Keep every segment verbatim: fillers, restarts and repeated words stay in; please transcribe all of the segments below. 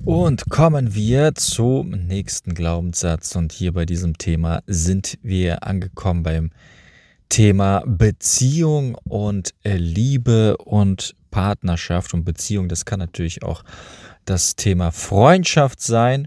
Und kommen wir zum nächsten Glaubenssatz. Und hier bei diesem Thema sind wir angekommen beim Thema Beziehung und äh, Liebe und Partnerschaft. Und Beziehung, das kann natürlich auch das Thema Freundschaft sein.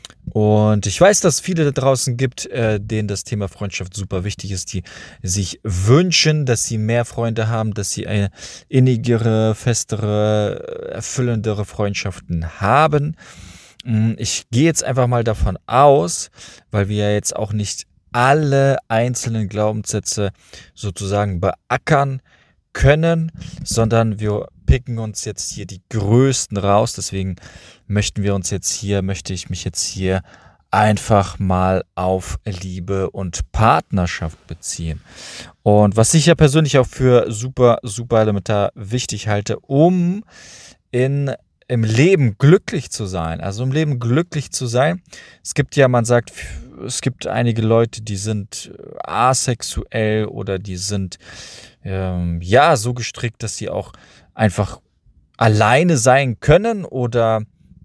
Und ich weiß, dass es viele da draußen gibt, äh, denen das Thema Freundschaft super wichtig ist, die sich wünschen, dass sie mehr Freunde haben, dass sie eine innigere, festere, erfüllendere Freundschaften haben. Mm, Ich gehe jetzt einfach mal davon aus, weil wir ja jetzt auch nicht alle einzelnen Glaubenssätze sozusagen beackern können, sondern wir picken uns jetzt hier die größten raus. Deswegen möchten wir uns jetzt hier, möchte ich mich jetzt hier einfach mal auf Liebe und Partnerschaft beziehen. Und was ich ja persönlich auch für super, super elementar wichtig halte, um in, im Leben glücklich zu sein. Also im Leben glücklich zu sein. Es gibt ja, man sagt, es gibt einige Leute, die sind asexuell oder die sind ähm, ja so gestrickt, dass sie auch einfach alleine sein können oder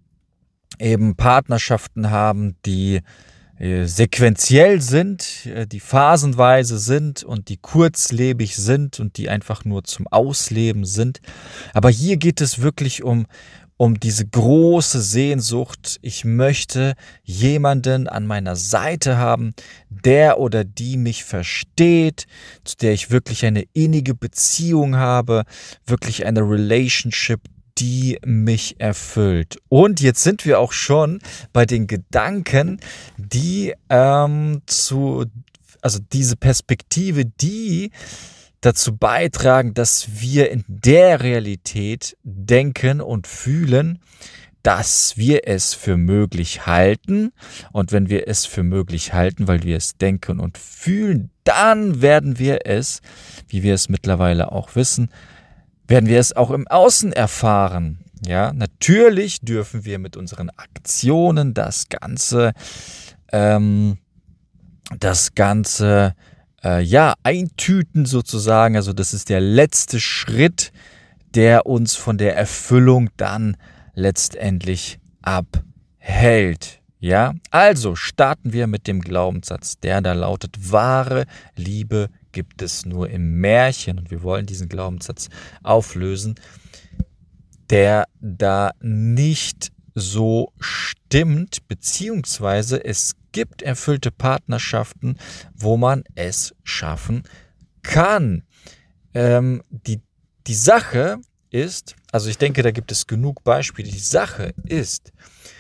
eben Partnerschaften haben, die äh, sequenziell sind, äh, die phasenweise sind und die kurzlebig sind und die einfach nur zum Ausleben sind. Aber hier geht es wirklich um, um diese große Sehnsucht. Ich möchte jemanden an meiner Seite haben, der oder die mich versteht, zu der ich wirklich eine innige Beziehung habe, wirklich eine Relationship, die mich erfüllt. Und jetzt sind wir auch schon bei den Gedanken, die ähm, zu, also diese Perspektive, die dazu beitragen, dass wir in der Realität denken und fühlen, dass wir es für möglich halten. Und wenn wir es für möglich halten, weil wir es denken und fühlen, dann werden wir es, wie wir es mittlerweile auch wissen, werden wir es auch im Außen erfahren. Ja, natürlich dürfen wir mit unseren Aktionen das Ganze, ähm, das Ganze, äh, ja, eintüten sozusagen. Also das ist der letzte Schritt, der uns von der Erfüllung dann letztendlich abhält. Ja, also starten wir mit dem Glaubenssatz, der da lautet: Wahre Liebe gibt es nur im Märchen. Und wir wollen diesen Glaubenssatz auflösen, der da nicht so stimmt, beziehungsweise es gibt erfüllte Partnerschaften, wo man es schaffen kann. Ähm, die, die Sache ist, also ich denke, da gibt es genug Beispiele, die Sache ist,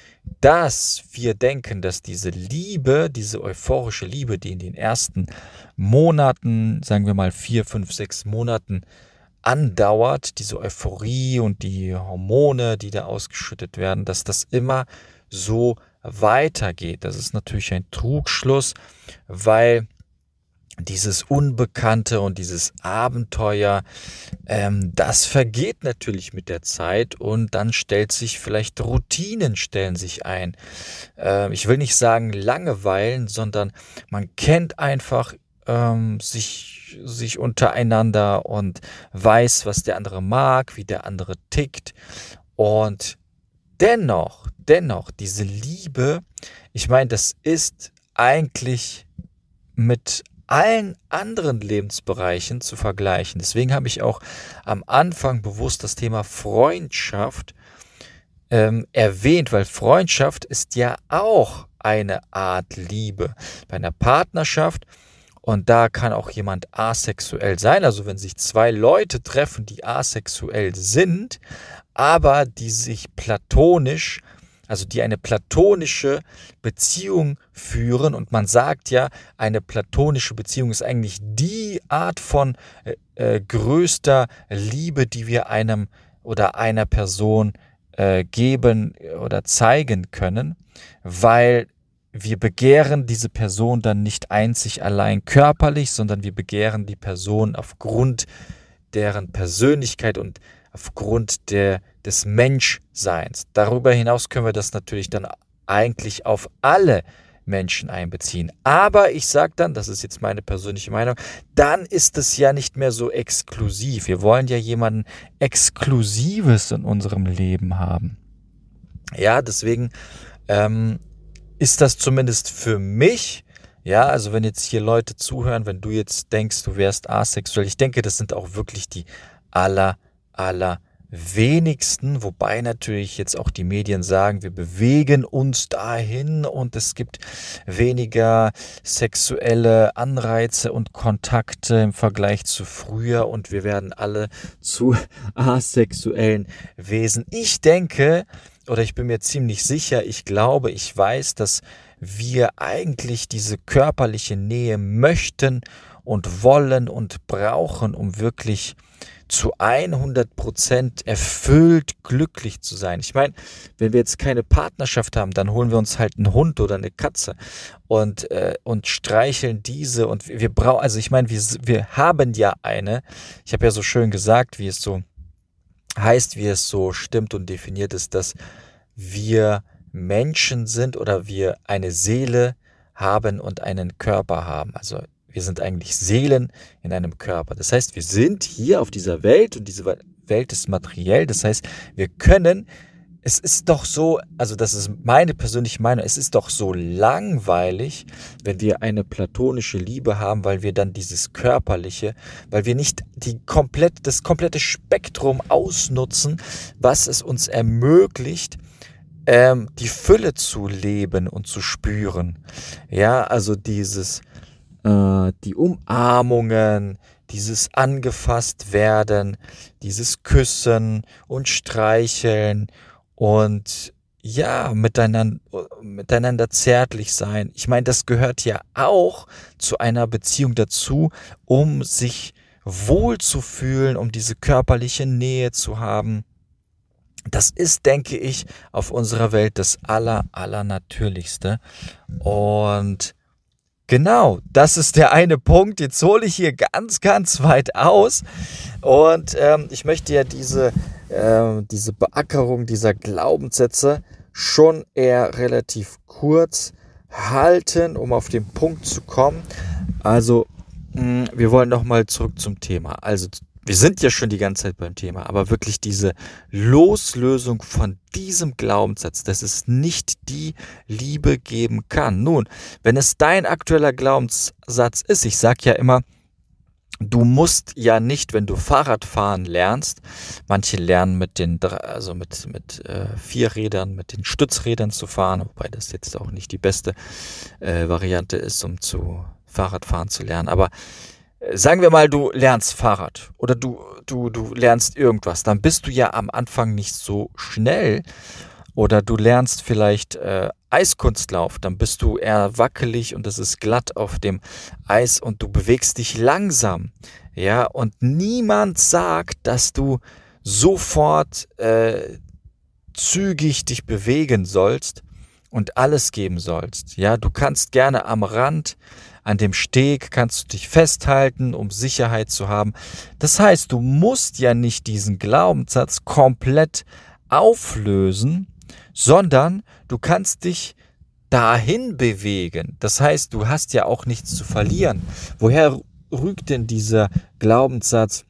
dass wir denken, dass diese Liebe, diese euphorische Liebe, die in den ersten Monaten, sagen wir mal vier, fünf, sechs Monaten andauert, diese Euphorie und die Hormone, die da ausgeschüttet werden, dass das immer so weitergeht. Das ist natürlich ein Trugschluss, weil dieses Unbekannte und dieses Abenteuer, ähm, das vergeht natürlich mit der Zeit und dann stellt sich vielleicht Routinen stellen sich ein. Ähm, ich will nicht sagen Langeweilen, sondern man kennt einfach ähm, sich, sich untereinander und weiß, was der andere mag, wie der andere tickt. Und dennoch, dennoch, diese Liebe, ich meine, das ist eigentlich mit allen anderen Lebensbereichen zu vergleichen. Deswegen habe ich auch am Anfang bewusst das Thema Freundschaft ähm, erwähnt, weil Freundschaft ist ja auch eine Art Liebe. Bei einer Partnerschaft, und da kann auch jemand asexuell sein, also wenn sich zwei Leute treffen, die asexuell sind, aber die sich platonisch, also die eine platonische Beziehung führen, und man sagt ja, eine platonische Beziehung ist eigentlich die Art von äh, äh, größter Liebe, die wir einem oder einer Person äh, geben oder zeigen können, weil wir begehren diese Person dann nicht einzig allein körperlich, sondern wir begehren die Person aufgrund deren Persönlichkeit und aufgrund der, des Menschseins. Darüber hinaus können wir das natürlich dann eigentlich auf alle Menschen einbeziehen. Aber ich sage dann, das ist jetzt meine persönliche Meinung, dann ist es ja nicht mehr so exklusiv. Wir wollen ja jemanden Exklusives in unserem Leben haben. Ja, deswegen ähm, ist das zumindest für mich, ja, also wenn jetzt hier Leute zuhören, wenn du jetzt denkst, du wärst asexuell, ich denke, das sind auch wirklich die aller, aller wenigsten, wobei natürlich jetzt auch die Medien sagen, wir bewegen uns dahin und es gibt weniger sexuelle Anreize und Kontakte im Vergleich zu früher und wir werden alle zu asexuellen Wesen. Ich denke, oder ich bin mir ziemlich sicher, ich glaube, ich weiß, dass wir eigentlich diese körperliche Nähe möchten und wollen und brauchen, um wirklich zu hundert Prozent erfüllt glücklich zu sein. Ich meine, wenn wir jetzt keine Partnerschaft haben, dann holen wir uns halt einen Hund oder eine Katze und, äh, und streicheln diese und wir, wir brauchen, also ich meine, wir, wir haben ja eine, ich habe ja so schön gesagt, wie es so heißt, wie es so stimmt und definiert ist, dass wir Menschen sind oder wir eine Seele haben und einen Körper haben. Also wir sind eigentlich Seelen in einem Körper. Das heißt, wir sind hier auf dieser Welt und diese Welt ist materiell. Das heißt, wir können, es ist doch so, also das ist meine persönliche Meinung, es ist doch so langweilig, wenn wir eine platonische Liebe haben, weil wir dann dieses Körperliche, weil wir nicht die komplett, das komplette Spektrum ausnutzen, was es uns ermöglicht, ähm, die Fülle zu leben und zu spüren. Ja, also dieses, äh, die Umarmungen, dieses angefasst werden, dieses Küssen und Streicheln und ja, miteinander, miteinander zärtlich sein. Ich meine, das gehört ja auch zu einer Beziehung dazu, um sich wohl zu fühlen, um diese körperliche Nähe zu haben. Das ist, denke ich, auf unserer Welt das aller, aller Natürlichste. Und genau, das ist der eine Punkt. Jetzt hole ich hier ganz, ganz weit aus. Und ähm, ich möchte ja diese, äh, diese Beackerung dieser Glaubenssätze schon eher relativ kurz halten, um auf den Punkt zu kommen. Also, mh, wir wollen nochmal zurück zum Thema. Also, wir sind ja schon die ganze Zeit beim Thema, aber wirklich diese Loslösung von diesem Glaubenssatz, dass es nicht die Liebe geben kann. Nun, wenn es dein aktueller Glaubenssatz ist, ich sage ja immer, du musst ja nicht, wenn du Fahrradfahren lernst, manche lernen mit den, also mit, mit äh, vier Rädern, mit den Stützrädern zu fahren, wobei das jetzt auch nicht die beste äh, Variante ist, um zu Fahrradfahren zu lernen, aber sagen wir mal, du lernst Fahrrad oder du, du, du lernst irgendwas, dann bist du ja am Anfang nicht so schnell. Oder du lernst vielleicht äh, Eiskunstlauf, dann bist du eher wackelig und es ist glatt auf dem Eis und du bewegst dich langsam. Ja, und niemand sagt, dass du sofort äh, zügig dich bewegen sollst und alles geben sollst. Ja, du kannst gerne am Rand, an dem Steg kannst du dich festhalten, um Sicherheit zu haben. Das heißt, du musst ja nicht diesen Glaubenssatz komplett auflösen, sondern du kannst dich dahin bewegen. Das heißt, du hast ja auch nichts zu verlieren. Woher rügt denn dieser Glaubenssatz,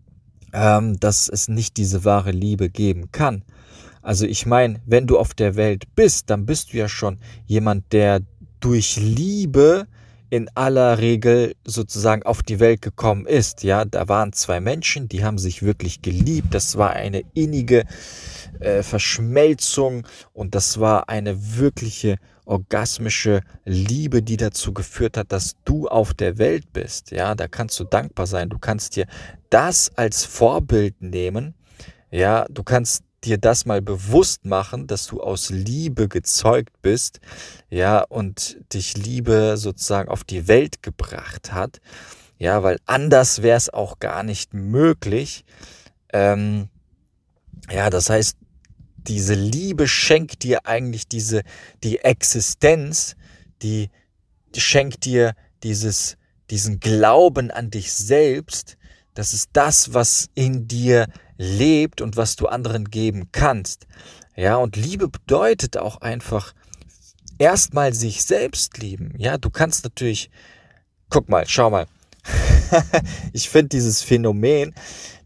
ähm, dass es nicht diese wahre Liebe geben kann? Also ich meine, wenn du auf der Welt bist, dann bist du ja schon jemand, der durch Liebe in aller Regel sozusagen auf die Welt gekommen ist. Ja, da waren zwei Menschen, die haben sich wirklich geliebt. Das war eine innige äh, Verschmelzung und das war eine wirkliche orgasmische Liebe, die dazu geführt hat, dass du auf der Welt bist. Ja, da kannst du dankbar sein. Du kannst dir das als Vorbild nehmen. Ja, du kannst dir das mal bewusst machen, dass du aus Liebe gezeugt bist, ja, und dich Liebe sozusagen auf die Welt gebracht hat, ja, weil anders wäre es auch gar nicht möglich. Ähm, ja, das heißt, diese Liebe schenkt dir eigentlich diese, die Existenz, die, die schenkt dir dieses, diesen Glauben an dich selbst. Das ist das, was in dir lebt und was du anderen geben kannst. Ja, und Liebe bedeutet auch einfach erstmal sich selbst lieben. Ja, du kannst natürlich, guck mal, schau mal. Ich finde dieses Phänomen,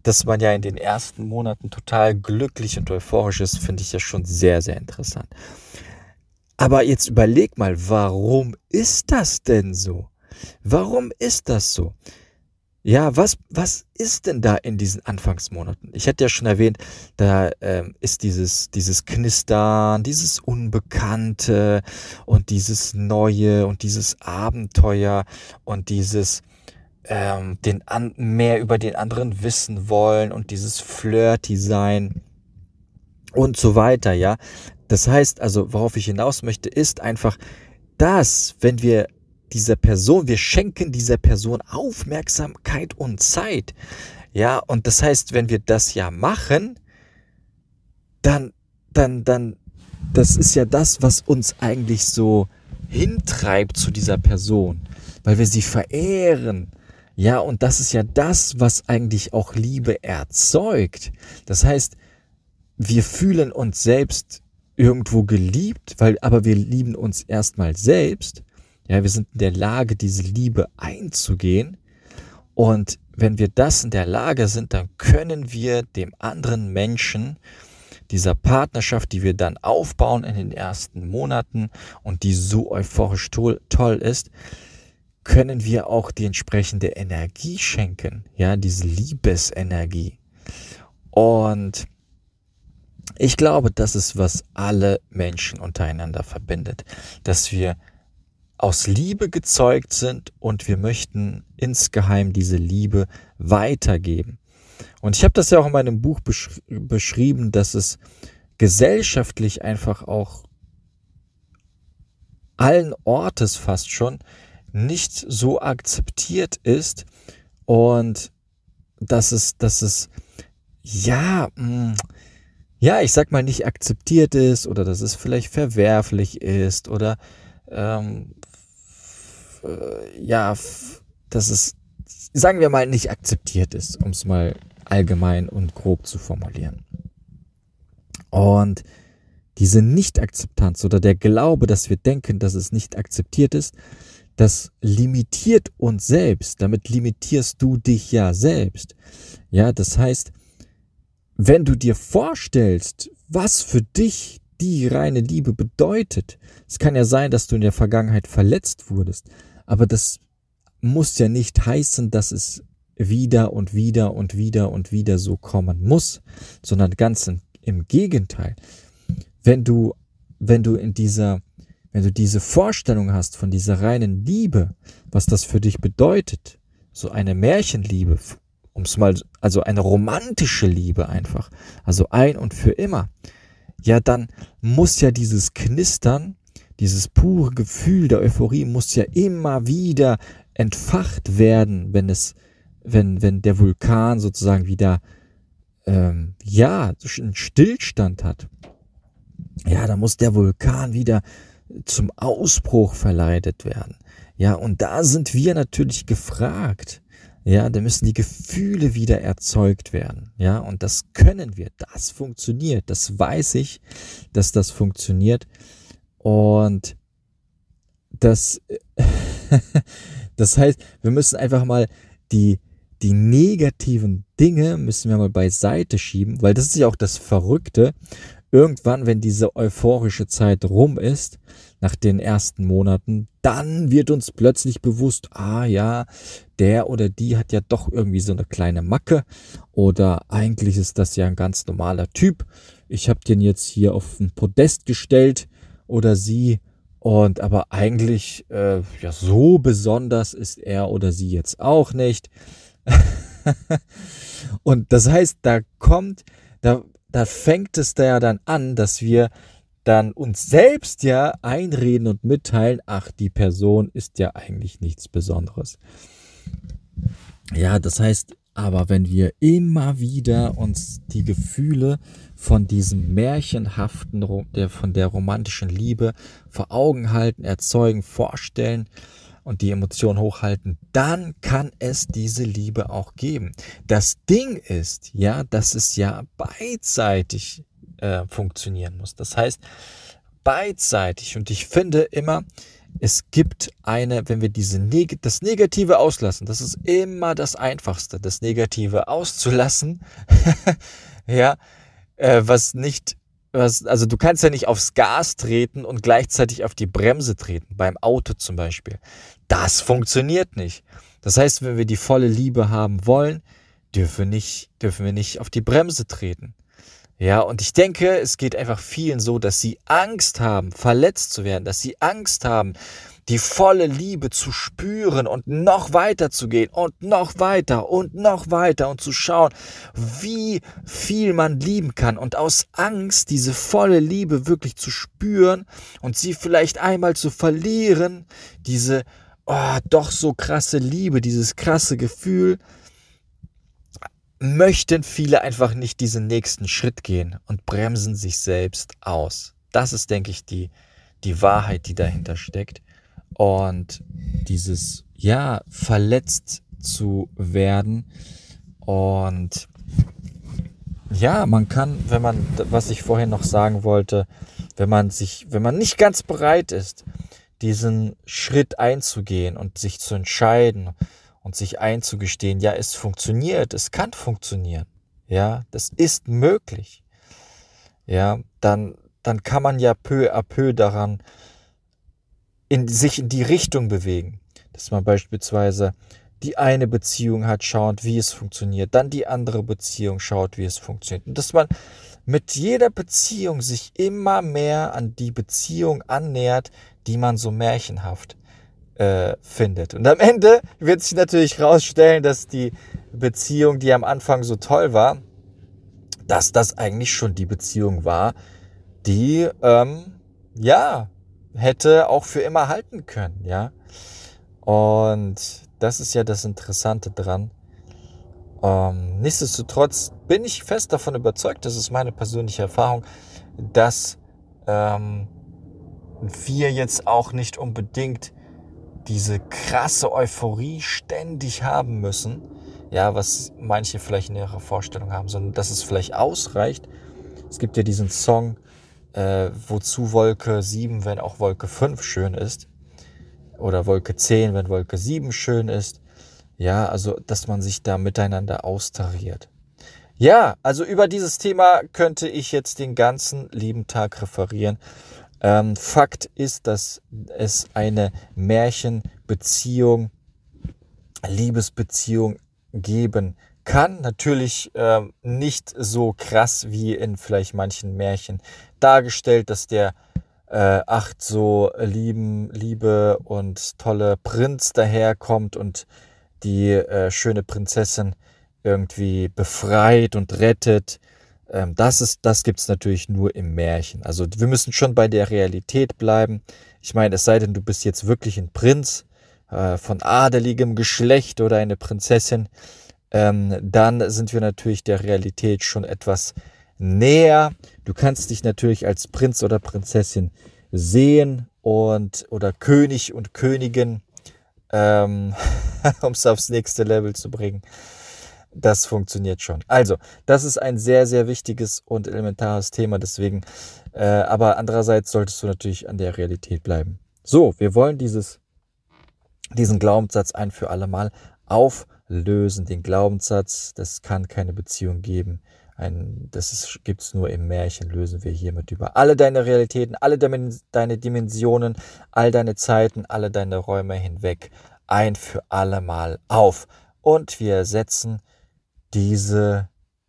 dass man ja in den ersten Monaten total glücklich und euphorisch ist, finde ich ja schon sehr, sehr interessant. Aber jetzt überleg mal, warum ist das denn so? Warum ist das so? Ja, was, was ist denn da in diesen Anfangsmonaten? Ich hatte ja schon erwähnt, da ähm, ist dieses, dieses Knistern, dieses Unbekannte und dieses Neue und dieses Abenteuer und dieses ähm, den an, mehr über den anderen wissen wollen und dieses Flirty sein und so weiter, ja. Das heißt also, worauf ich hinaus möchte, ist einfach, dass, wenn wir dieser Person, wir schenken dieser Person Aufmerksamkeit und Zeit, ja, und das heißt, wenn wir das ja machen, dann, dann, dann, das ist ja das, was uns eigentlich so hintreibt zu dieser Person, weil wir sie verehren. Ja, und das ist ja das, was eigentlich auch Liebe erzeugt. Das heißt, wir fühlen uns selbst irgendwo geliebt, weil, aber wir lieben uns erstmal selbst. Ja, wir sind in der Lage, diese Liebe einzugehen. Und wenn wir das in der Lage sind, dann können wir dem anderen Menschen, dieser Partnerschaft, die wir dann aufbauen in den ersten Monaten und die so euphorisch toll, toll ist, können wir auch die entsprechende Energie schenken, ja, diese Liebesenergie. Und ich glaube, das ist, was alle Menschen untereinander verbindet, dass wir aus Liebe gezeugt sind und wir möchten insgeheim diese Liebe weitergeben. Und ich habe das ja auch in meinem Buch besch- beschrieben, dass es gesellschaftlich einfach auch allen Ortes fast schon nicht so akzeptiert ist und dass es, dass es, ja, mh, ja, ich sag mal nicht akzeptiert ist oder dass es vielleicht verwerflich ist oder ähm, f- äh, ja, f- dass es, sagen wir mal, nicht akzeptiert ist, um es mal allgemein und grob zu formulieren. Und diese Nicht-Akzeptanz oder der Glaube, dass wir denken, dass es nicht akzeptiert ist, das limitiert uns selbst. Damit limitierst du dich ja selbst. Ja, das heißt, wenn du dir vorstellst, was für dich die reine Liebe bedeutet, es kann ja sein, dass du in der Vergangenheit verletzt wurdest, aber das muss ja nicht heißen, dass es wieder und wieder und wieder und wieder so kommen muss, sondern ganz im, im Gegenteil. Wenn du, wenn du in dieser, wenn du diese Vorstellung hast von dieser reinen Liebe, was das für dich bedeutet, so eine Märchenliebe, um es mal, also eine romantische Liebe einfach, also ein und für immer, ja, dann muss ja dieses Knistern, dieses pure Gefühl der Euphorie muss ja immer wieder entfacht werden, wenn es, wenn, wenn der Vulkan sozusagen wieder, ähm, ja, einen Stillstand hat. Ja, da muss der Vulkan wieder zum Ausbruch verleitet werden. Ja, und da sind wir natürlich gefragt. Ja, da müssen die Gefühle wieder erzeugt werden. Ja, und das können wir. Das funktioniert. Das weiß ich, dass das funktioniert. Und das, das heißt, wir müssen einfach mal die, die negativen Dinge müssen wir mal beiseite schieben, weil das ist ja auch das Verrückte. Irgendwann, wenn diese euphorische Zeit rum ist, nach den ersten Monaten, dann wird uns plötzlich bewusst, ah ja, der oder die hat ja doch irgendwie so eine kleine Macke oder eigentlich ist das ja ein ganz normaler Typ. Ich habe den jetzt hier auf ein Podest gestellt oder sie und aber eigentlich, äh, ja, so besonders ist er oder sie jetzt auch nicht. Und das heißt, da kommt, da da fängt es da ja dann an, dass wir dann uns selbst ja einreden und mitteilen, ach, die Person ist ja eigentlich nichts Besonderes. Ja, das heißt, aber wenn wir immer wieder uns die Gefühle von diesem märchenhaften, der, von der romantischen Liebe vor Augen halten, erzeugen, vorstellen und die Emotionen hochhalten, dann kann es diese Liebe auch geben. Das Ding ist, ja, dass es ja beidseitig äh, funktionieren muss. Das heißt, beidseitig. Und ich finde immer, es gibt eine, wenn wir diese Neg- das Negative auslassen, das ist immer das Einfachste, das Negative auszulassen, ja, äh, was nicht, was, also du kannst ja nicht aufs Gas treten und gleichzeitig auf die Bremse treten, beim Auto zum Beispiel. Das funktioniert nicht. Das heißt, wenn wir die volle Liebe haben wollen, dürfen, nicht, dürfen wir nicht auf die Bremse treten. Ja, und ich denke, es geht einfach vielen so, dass sie Angst haben, verletzt zu werden, dass sie Angst haben, die volle Liebe zu spüren und noch weiter zu gehen und noch weiter und noch weiter und zu schauen, wie viel man lieben kann und aus Angst diese volle Liebe wirklich zu spüren und sie vielleicht einmal zu verlieren, diese oh, doch so krasse Liebe, dieses krasse Gefühl, möchten viele einfach nicht diesen nächsten Schritt gehen und bremsen sich selbst aus. Das ist, denke ich, die, die Wahrheit, die dahinter steckt. Und dieses, ja, verletzt zu werden. Und ja, man kann, wenn man, was ich vorhin noch sagen wollte, wenn man sich, wenn man nicht ganz bereit ist, diesen Schritt einzugehen und sich zu entscheiden und sich einzugestehen, ja, es funktioniert, es kann funktionieren, ja, das ist möglich, ja, dann, dann kann man ja peu à peu daran in, sich in die Richtung bewegen, dass man beispielsweise die eine Beziehung hat, schaut, wie es funktioniert, dann die andere Beziehung schaut, wie es funktioniert und dass man mit jeder Beziehung sich immer mehr an die Beziehung annähert, die man so märchenhaft äh, findet. Und am Ende wird sich natürlich herausstellen, dass die Beziehung, die am Anfang so toll war, dass das eigentlich schon die Beziehung war, die ähm, ja hätte auch für immer halten können, ja. Und das ist ja das Interessante dran. Ähm, nichtsdestotrotz bin ich fest davon überzeugt, das ist meine persönliche Erfahrung, dass ähm, wir jetzt auch nicht unbedingt diese krasse Euphorie ständig haben müssen, ja, was manche vielleicht in ihrer Vorstellung haben, sondern dass es vielleicht ausreicht. Es gibt ja diesen Song, äh, wozu Wolke sieben, wenn auch Wolke fünf schön ist, oder Wolke zehn, wenn Wolke sieben schön ist. Ja, also, dass man sich da miteinander austariert. Ja, also über dieses Thema könnte ich jetzt den ganzen lieben Tag referieren. Ähm, Fakt ist, dass es eine Märchenbeziehung, Liebesbeziehung geben kann. Natürlich äh, nicht so krass wie in vielleicht manchen Märchen dargestellt, dass der äh, ach so lieben, liebe und tolle Prinz daherkommt und die äh, schöne Prinzessin irgendwie befreit und rettet. Ähm, das ist, das gibt's natürlich nur im Märchen. Also wir müssen schon bei der Realität bleiben. Ich meine, es sei denn, du bist jetzt wirklich ein Prinz äh, von adeligem Geschlecht oder eine Prinzessin, ähm, dann sind wir natürlich der Realität schon etwas näher. Du kannst dich natürlich als Prinz oder Prinzessin sehen und oder König und Königin, ähm, um es aufs nächste Level zu bringen. Das funktioniert schon. Also, das ist ein sehr, sehr wichtiges und elementares Thema, deswegen, äh, aber andererseits solltest du natürlich an der Realität bleiben. So, wir wollen dieses, diesen Glaubenssatz ein für alle Mal auflösen. Den Glaubenssatz, das kann keine Beziehung geben. Ein, das gibt es nur im Märchen, lösen wir hiermit über alle deine Realitäten, alle deine Dimensionen, all deine Zeiten, alle deine Räume hinweg ein für alle Mal auf. Und wir ersetzen diese,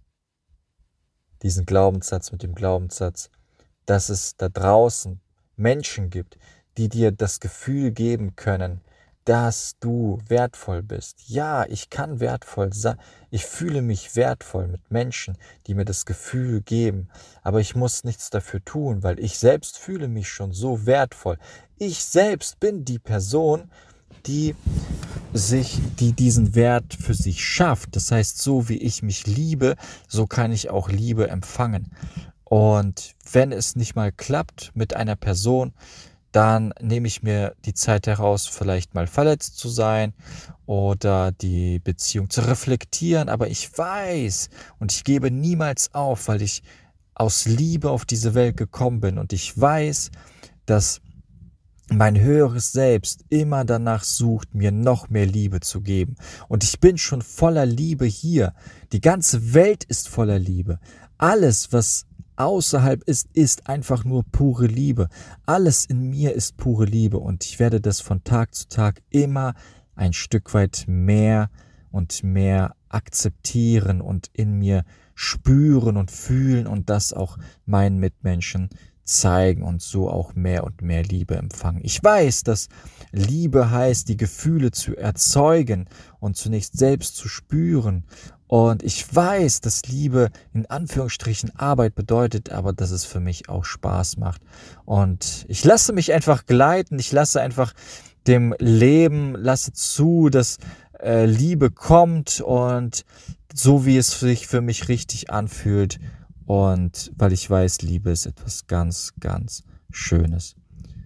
diesen Glaubenssatz mit dem Glaubenssatz, dass es da draußen Menschen gibt, die dir das Gefühl geben können, dass du wertvoll bist. Ja, ich kann wertvoll sein. Ich fühle mich wertvoll mit Menschen, die mir das Gefühl geben. Aber ich muss nichts dafür tun, weil ich selbst fühle mich schon so wertvoll. Ich selbst bin die Person, die sich, die diesen Wert für sich schafft. Das heißt, so wie ich mich liebe, so kann ich auch Liebe empfangen. Und wenn es nicht mal klappt mit einer Person, dann nehme ich mir die Zeit heraus, vielleicht mal verletzt zu sein oder die Beziehung zu reflektieren. Aber ich weiß und ich gebe niemals auf, weil ich aus Liebe auf diese Welt gekommen bin und ich weiß, dass mein höheres Selbst immer danach sucht, mir noch mehr Liebe zu geben. Und ich bin schon voller Liebe hier. Die ganze Welt ist voller Liebe. Alles, was außerhalb ist, ist einfach nur pure Liebe. Alles in mir ist pure Liebe und ich werde das von Tag zu Tag immer ein Stück weit mehr und mehr akzeptieren und in mir spüren und fühlen und das auch meinen Mitmenschen zeigen und so auch mehr und mehr Liebe empfangen. Ich weiß, dass Liebe heißt, die Gefühle zu erzeugen und zunächst selbst zu spüren. Und ich weiß, dass Liebe in Anführungsstrichen Arbeit bedeutet, aber dass es für mich auch Spaß macht. Und ich lasse mich einfach gleiten, ich lasse einfach dem Leben, lasse zu, dass äh, Liebe kommt und so wie es sich für mich richtig anfühlt. Und weil ich weiß, Liebe ist etwas ganz, ganz Schönes.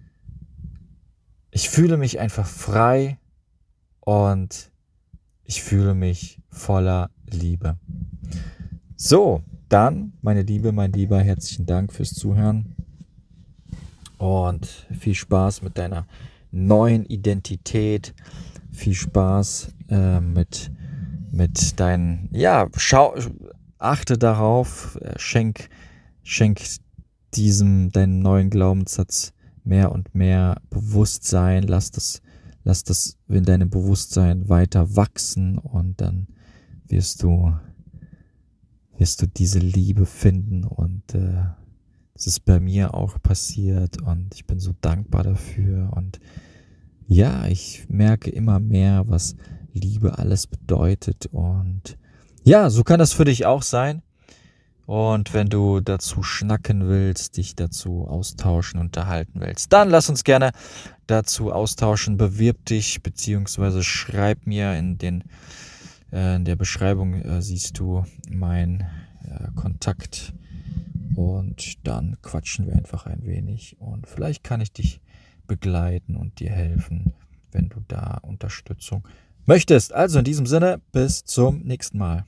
Ich fühle mich einfach frei und ich fühle mich voller Liebe. So, dann, meine Liebe, mein Lieber, herzlichen Dank fürs Zuhören und viel Spaß mit deiner neuen Identität. Viel Spaß äh, mit, mit deinen, ja, schau, achte darauf, schenk, schenk diesem, deinem neuen Glaubenssatz mehr und mehr Bewusstsein, lass das, lass das in deinem Bewusstsein weiter wachsen und dann wirst du, wirst du diese Liebe finden und äh, es ist bei mir auch passiert und ich bin so dankbar dafür und ja, ich merke immer mehr, was Liebe alles bedeutet und ja, so kann das für dich auch sein. Und wenn du dazu schnacken willst, dich dazu austauschen, unterhalten willst, dann lass uns gerne dazu austauschen. Bewirb dich beziehungsweise schreib mir in den äh, in der Beschreibung äh, siehst du meinen äh, Kontakt und dann quatschen wir einfach ein wenig und vielleicht kann ich dich begleiten und dir helfen, wenn du da Unterstützung möchtest. Also in diesem Sinne, bis zum nächsten Mal.